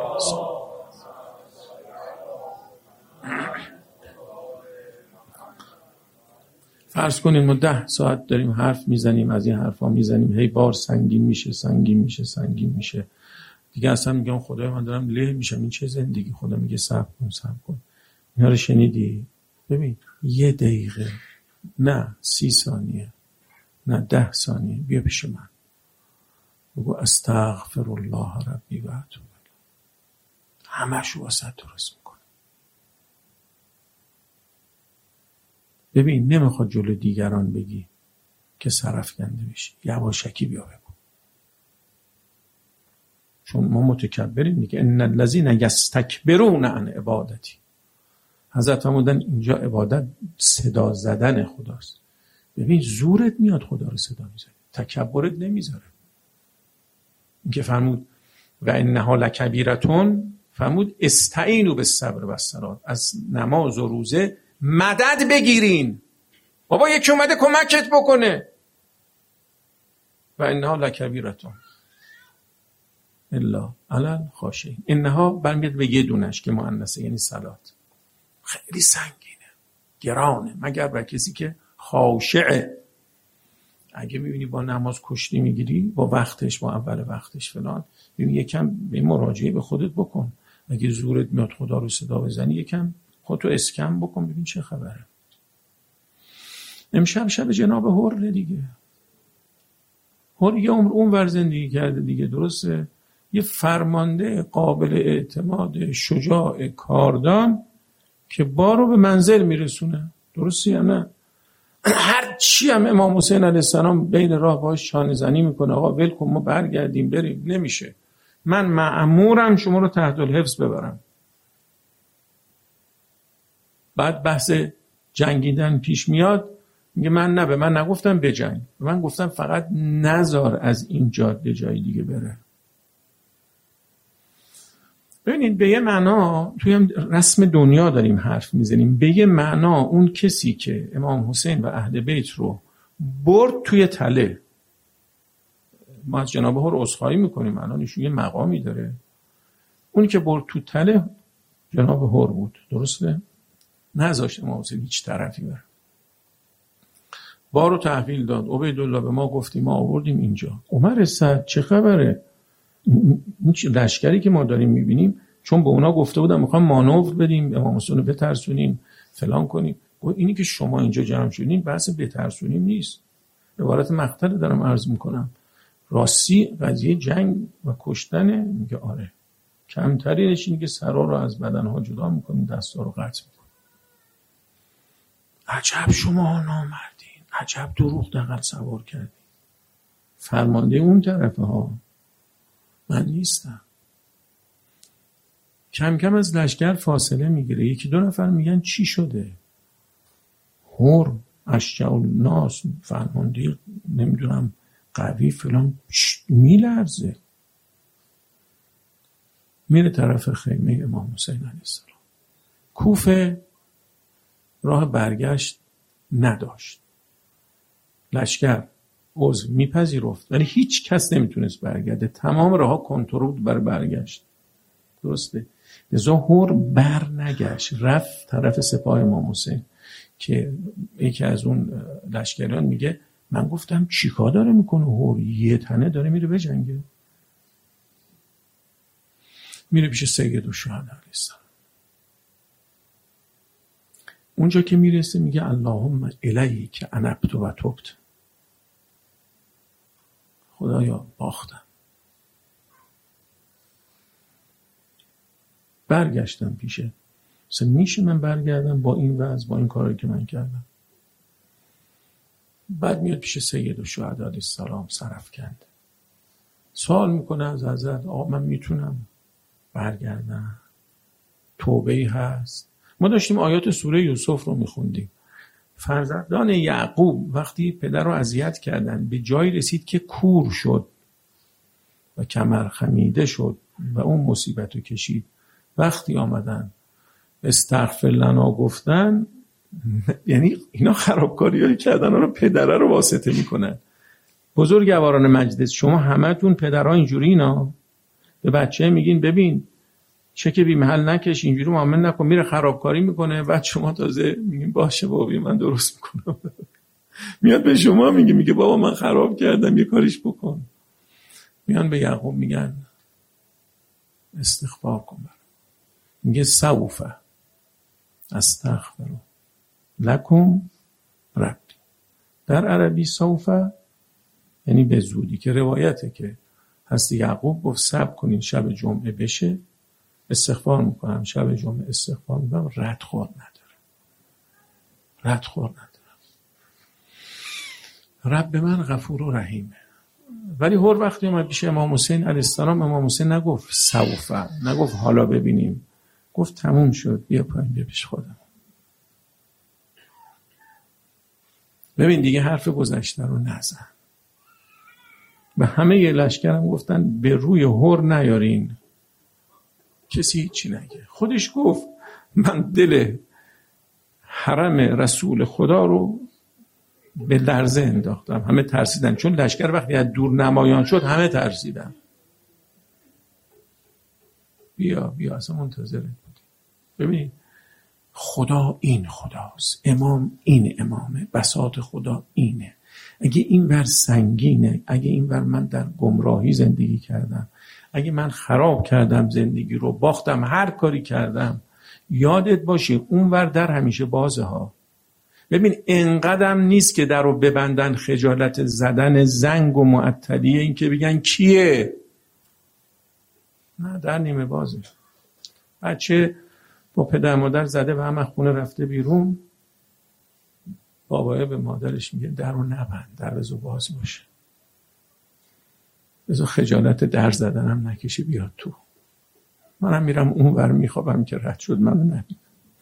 A: فرض کنیم ما ده ساعت داریم حرف میزنیم، از این حرفا میزنیم، هی بار سنگین میشه سنگین میشه سنگین میشه دیگه. اصلا میگم خدای من دارم له میشم، این چه زندگی؟ خدا میگه صبر کن صبر کن. اینا رو شنیدی؟ ببین یه دقیقه، نه سی ثانیه، نه ده ثانیه، بیا پیش من بگو استغفر الله ربی و اتوب الیه، همه‌شو واسه درست میکنه. ببین نمیخواد جلو دیگران بگی که سرفکنده بشی، یواشکی بیا بگو، چون ما متکبریم دیگه. ان الذین یستکبرون عن عبادتی. حضرت فرمودن اینجا عبادت صدا زدن خداست. ببین زورت میاد خدا رو صدا میزنی، تکبرت نمیذاره. این که فرمود و انها لکبیرتون، فرمود استعینوا بالصبر والصلاة، از نماز و روزه مدد بگیرین. بابا یکی اومده کمکت بکنه. و انها لکبیرتون الا علی الخاشعین. انها برمیاد به یه دونش که مؤنثه، یعنی صلات. خیلی سنگینه، گرانه، مگر بر کسی که خاشعه. اگه میبینی با نماز کشتی میگیری، با وقتش، با اول وقتش فلان، ببین یکم به مراجعه به خودت بکن. اگه زورت میاد خدا رو صدا بزنی، یکم خودتو اسکن بکن ببین چه خبره. امشب شب جناب حر دیگه. حر یه عمر اون ور زندگی کرده دیگه، درسته؟ یه فرمانده قابل اعتماد، شجاع، کاردان که بارو به منزل میرسونه، درسته یا نه؟ هر چی هم امام حسین علیه السلام بین راه باش شانه زنی میکنه، آقا ول کن ما برگردیم بریم، نمیشه. من مأمورم شما رو تحت الحفظ ببرم. بعد بحث جنگیدن پیش میاد، میگه من نه، به من نگفتم بجنگ، به من گفتم فقط نذار از این جاده جای دیگه بره. ببینید به یه معنا توی هم رسم دنیا داریم حرف میزنیم، به یه معنا اون کسی که امام حسین و اهل بیت رو برد توی تله، ما از جناب حر عذرخواهی میکنیم، الان ایشون یه مقامی داره، اون که برد تو تله جناب حر بود، درسته؟ نذاشت امام حسین هیچ طرفی بره، بارو تحویل داد. عبیدالله به ما گفتی، ما آوردیم اینجا. عمر سعد چه خبره؟ این لشکری که ما داریم میبینیم، چون به اونا گفته بودم میخوام مانور بدیم، امام حسین رو بترسونیم فلان کنیم، اینی که شما اینجا جمع شدین بحث بترسونیم نیست، عبارت مقتل دارم عرض میکنم. راستی قضیه جنگ و کشتنه؟ میگه آره. کمترینش اینه که سرا رو از بدنها جدا میکنیم، دستا رو قطع میکنیم. عجب شما نامردین، عجب دروغ دقل سوار کردین. فرمانده اون طرفه ها، من نیستم. کم کم از لشکر فاصله میگیره، یکی دو نفر میگن چی شده؟ حر اشجع الناس، فرمانده نمیدونم قوی فلان، میلرزه. میره طرف خیمه امام حسین علیه السلام. کوفه راه برگشت نداشت، لشکر عضو میپذیرفت ولی هیچ کس نمیتونست برگرده، تمام راه کنترل بود برای برگشت، درسته؟ لذا حر بر نگشت، رفت طرف سپاه امام حسین که یکی از اون لشکریان میگه من گفتم چیکار داره میکنه حر، یه تنه داره میره بجنگه. میره پیش سید الشهدا علیه السلام. اونجا که میرسه میگه اللهم الیک انبت و تبت، خدایا باختم، برگشتم پیشه. مثلا میشه من برگردم با این وضع، با این کاری که من کردم؟ بعد میاد پیش سید الشهدا علیه السلام سرافکند، سوال میکنه از حضرت آقا من میتونم برگردم؟ توبه‌ای هست؟ ما داشتیم آیات سوره یوسف رو میخوندیم. فرزندان یعقوب وقتی پدر رو اذیت کردن به جایی رسید که کور شد و کمر خمیده شد و اون مصیبت رو کشید، وقتی آمدن استغفر لنا گفتن، یعنی اینا خرابکاری هایی کردن رو پدره رو واسطه میکنن. بزرگواران مجلس، شما همتون پدرها اینجوری اینا به بچه میگین ببین چه که بی محل نکش، اینجوری معامله نکن، میره خرابکاری میکنه، بعد شما تازه میگین باشه بابا من درست میکنم. میاد به شما میگه میگه بابا من خراب کردم یه کاریش بکن. میان به یعقوب میگن استغفار کن برام. میگه سوف استغفر لکم ربی. در عربی سوف یعنی به زودی، که روایته که هست یعقوب گفت صبر کنین شب جمعه بشه استغفار میکنم، شب جمعه استغفار میکنم، ردخور ندارم، ردخور ندارم. رب من غفور و رحیمه. ولی هر وقتی اومد پیش امام حسین علیه السلام، امام حسین نگفت سوف، نگفت حالا ببینیم، گفت تموم شد بیا پایین بیا پیش خودم. ببین دیگه حرف گذشته رو نزن. به همه یه لشکرم گفتن به روی هر نیارین، کسی هیچی نگه. خودش گفت من دل حرم رسول خدا رو به لرزه انداختم. همه ترسیدن، چون لشکر وقتی از دور نمایان شد همه ترسیدن. بیا بیا اصلا منتظرت بود. ببین خدا این خداست، امام این امامه، بساط خدا اینه. اگه این ور سنگینه، اگه این ور من در گمراهی زندگی کردم، اگه من خراب کردم زندگی رو، باختم، هر کاری کردم، یادت باشه اون ور در همیشه بازه ها. ببین انقدرم نیست که در رو ببندن خجالت زدن زنگ و معطلیه این که بگن کیه، نه در نیمه بازه. بچه با پدر مادر زده و همه خونه رفته بیرون، بابایه به مادرش میگه در رو نبند، در بذار باز باشه، بذار خجالت در زدنم نکشی بیاد تو. منم میرم اون ور میخوابم که رد شد منو نبید.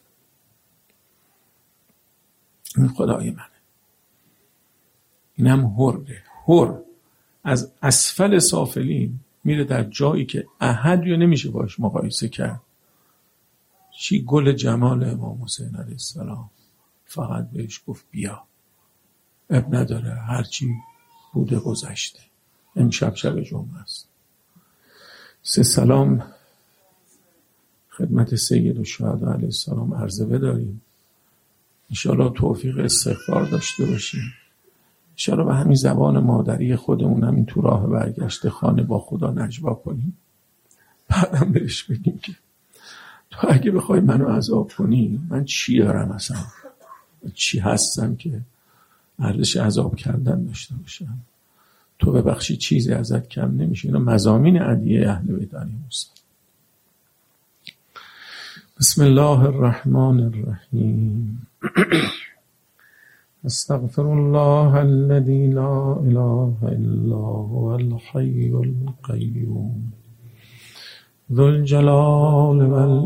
A: این خدای منه. اینم هرده. هر از اسفل سافلین میره در جایی که احد یا نمیشه باش مقایسه کرد. چی گل جمال امام حسین علیه السلام، فقط بهش گفت بیا، اب نداره، هرچی بوده گذشته، امشب شب جمعه است. سه سلام خدمت سید الشهدا علیه السلام عرضه بداریم. انشاءالله توفیق استغفار داشته باشیم. انشاءالله به همین زبان مادری خودمون همین تو راه برگشت خانه با خدا نجوا کنیم. بعدم بهش بگیم که تو اگه بخوای منو عذاب کنی، من چی دارم اصلا، چی هستم که ارزش عذاب کردن داشته باشم. تو ببخشی چیزی ازت کم نمیشه. اینا مضامین ادعیه اهل بیت علیهم السلام. بسم الله الرحمن الرحیم. استغفر الله الذي لا اله الا هو الحي القيوم ذو الجلال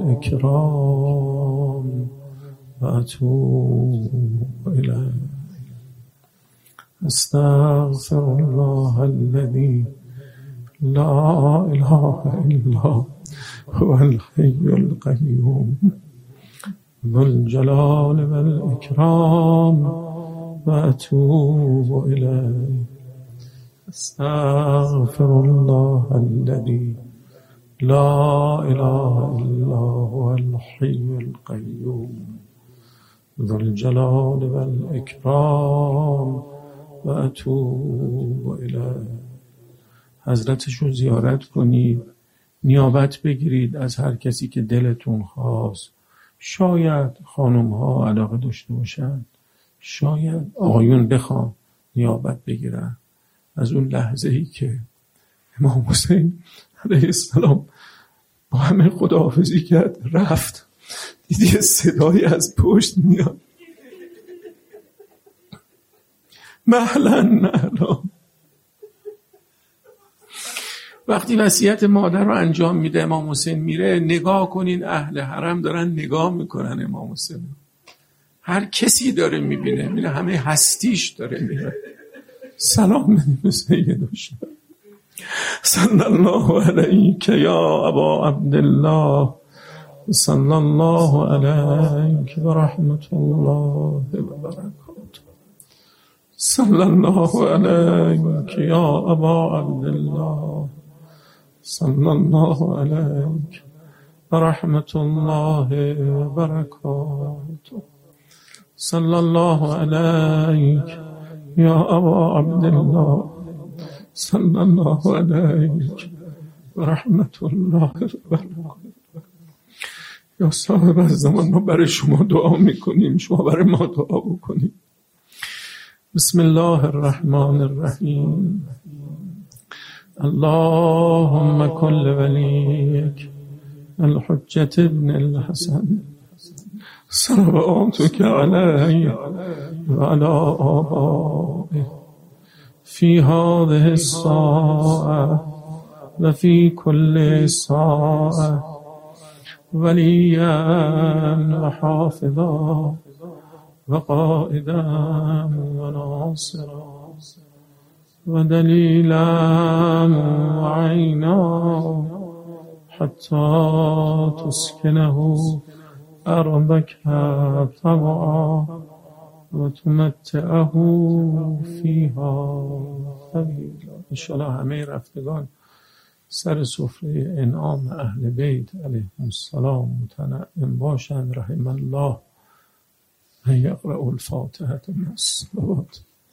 A: والإكرام وأتوب إليه. استغفر الله الذي لا إله إلا هو الحي القيوم ذو الجلال والإكرام وأتوب إليه. استغفر الله الذي لا إله إلا هو الحي القيوم ذو الجلال والإكرام وأتوب إليه. حضرتشو زیارت کنید، نیابت بگیرید از هر کسی که دلتون خواست. شاید خانم ها علاقه داشته باشند، شاید آقایون بخوان نیابت بگیرن از اون لحظه ای که امام حسین علیه السلام با همه خداحافظی کرد، رفت، دیدی صدایی از پشت میاد، مهلا مهلا. وقتی وصیت مادر رو انجام میده امام حسین میره، نگاه کنین اهل حرم دارن نگاه میکنن امام حسین، هر کسی داره میبینه، میره همه هستیش داره میره. سلام بدیم سید الشهدا صلی الله علیک یا ابا عبدالله صلی الله علیک و رحمت الله و برکاته. صلی الله علیک یا ابا عبدالله صلی الله علیک و رحمت الله و برکاته. صلی الله علیک یا ابا عبدالله صلی الله علیک و رحمت الله و برکاته. یا صاحب الزمان، ما برای شما دعا میکنیم، شما برای ما دعا بکنیم. بسم الله الرحمن الرحیم. اللهم كل وليك الحجة ابن الحسن صلواتك عليه وعلى آبائه في هذه الساعة وفي كل ساعة وليا وحافظا وقائدا وناصرا ودليلا وعينا حتى تسكنه أرضك طوعا و تمتعه فیها طویلا. انشاءالله همه رفتگان سر سفره انعام اهل بیت علیهم السلام متنعم باشند. رحم الله من یقرأ الفاتحة مع الصلوات.